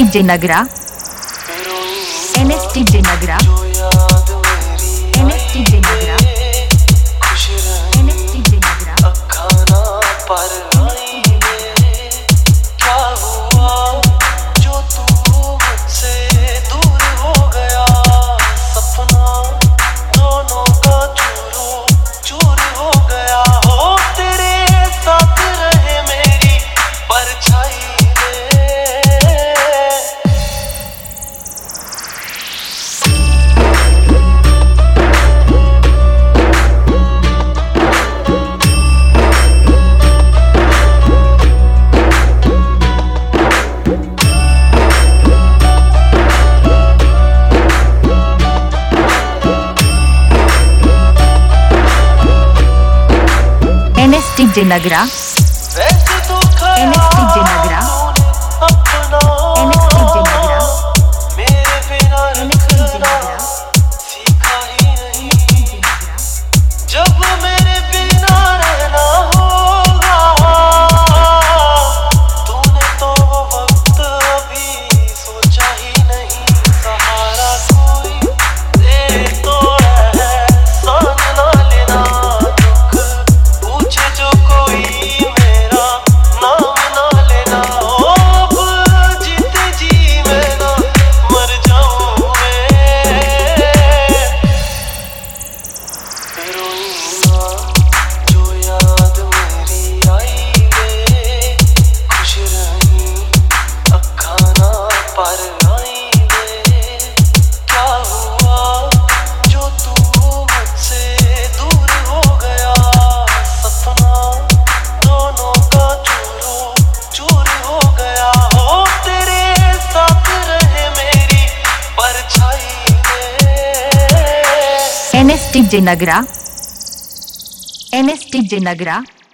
NSTJ नगरा, NSTJ नगरा, NSTJ नगरा, NSTJ नगरा। खाना पर क्या हुआ जो तू मुझसे दूर हो गया, सपना दोनों का चूरो चूर हो गया। हो तेरे साथ रहे मेरी परछाई NSTJ नगरा, NSTJ नगरा, NSTJ नगरा, मेरे बिना रखना सीखा ही नहीं, जब मेरे बिना रहना होगा। तूने तो वो वक्त अभी सोचा ही नहीं, सहारा कोई दे तो एहसान ना लेना, दुख पूछे जो कोई मेरा नाम ना लेना। ओ अब जीते जी मैं ना मर जाऊं मैं, रोईना जो याद मेरी आई वे, खुश रही अखा ना पर आई वे। क्या हुआ जो तू मुझसे दूर हो गया, सपना दोनों का चूरो चूर हो गया। हो तेरे साथ रहे मेरी परछाई NSTJ नगरा, NSTJ नगरा।